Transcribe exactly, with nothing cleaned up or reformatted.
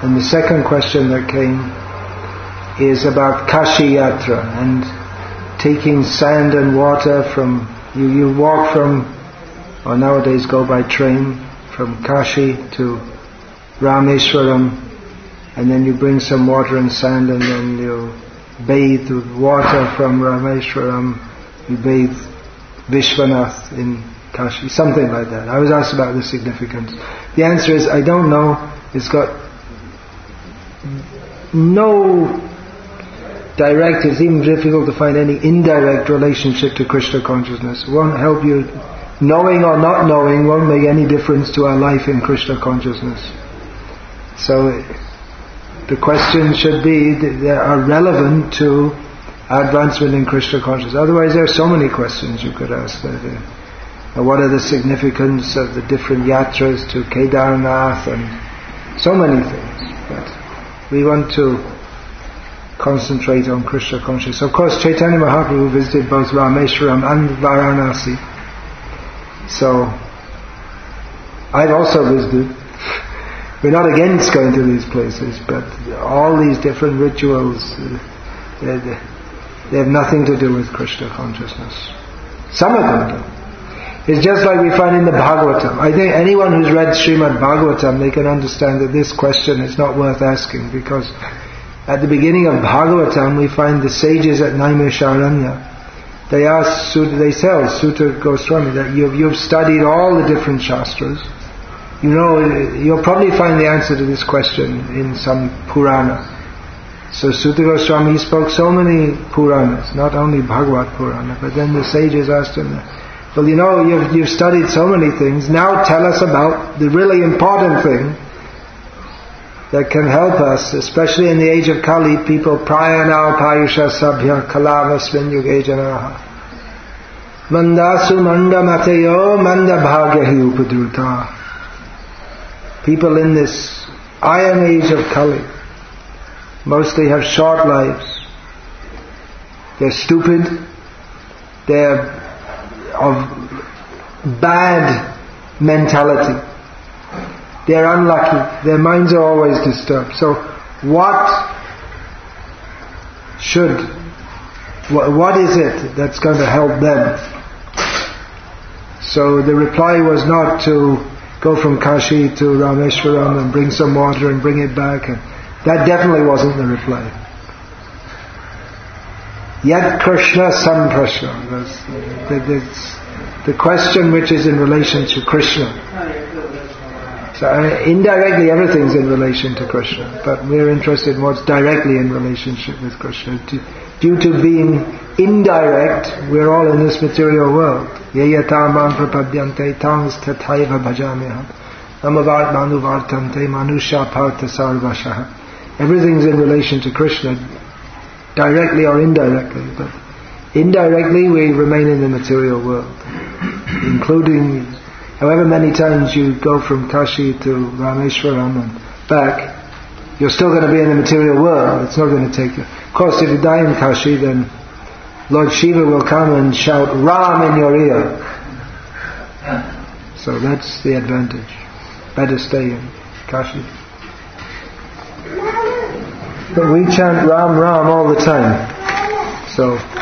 And the second question that came is about Kashi Yatra and taking sand and water from, you, you walk from, or nowadays go by train, from Kashi to Rameshwaram, and then you bring some water and sand and then you bathe with water from Rameshwaram, you bathe Vishwanath in Kashi, something like that. I was asked about the significance. The answer is, I don't know. It's got no direct, it's even difficult to find any indirect relationship to Krishna consciousness. It won't help you. Knowing or not knowing won't make any difference to our life in Krishna consciousness. So the questions should be that are relevant to advancement in Krishna consciousness. Otherwise there are so many questions you could ask. That, uh, what are the significance of the different yatras to Kedarnath and so many things. But we want to concentrate on Krishna consciousness. Of course, Chaitanya Mahaprabhu visited both Rameshwaram and Varanasi. So, I've also visited. We're not against going to these places, but all these different rituals, they, they have nothing to do with Krishna consciousness. Some of them do. It's just like we find in the Bhagavatam. I think anyone who's read Srimad Bhagavatam, they can understand that this question is not worth asking, because at the beginning of Bhagavatam we find the sages at Naimisharanya. They ask, they tell Sutta Goswami that you've, you've studied all the different shastras. You know, you'll probably find the answer to this question in some Purana. So Sutta Goswami spoke so many Puranas, not only Bhagavad Purana, but then the sages asked him, well, you know, you've, you've studied so many things, now tell us about the really important thing that can help us, especially in the age of Kali, people prayana payusha sabhya kalavasmin yuge janaha mandasu manda mateyo manda bhagyahi upadruta. People in this iron age of Kali mostly have short lives. They're stupid. They're of bad mentality. They're unlucky. Their minds are always disturbed. So what should, what is it that's going to help them? So the reply was not to go from Kashi to Rameshwaram and bring some water and bring it back. And that definitely wasn't the reply. Yat Krishna Sam Prashna. That's the question which is in relation to Krishna. So uh, indirectly everything's in relation to Krishna, but we're interested in what's directly in relationship with Krishna. Due to being indirect, we're all in this material world. Yayatamam prapadyante tangs tathaiva bhajameham amavart manuvartante manusha partha sarvashaha. Everything's in relation to Krishna, directly or indirectly, but indirectly we remain in the material world, including however many times you go from Kashi to Rameshwaram and back, you're still going to be in the material world. It's not going to take you. Of course, if you die in Kashi, then Lord Shiva will come and shout Ram in your ear. So that's the advantage. Better stay in Kashi. But we chant Ram Ram all the time. So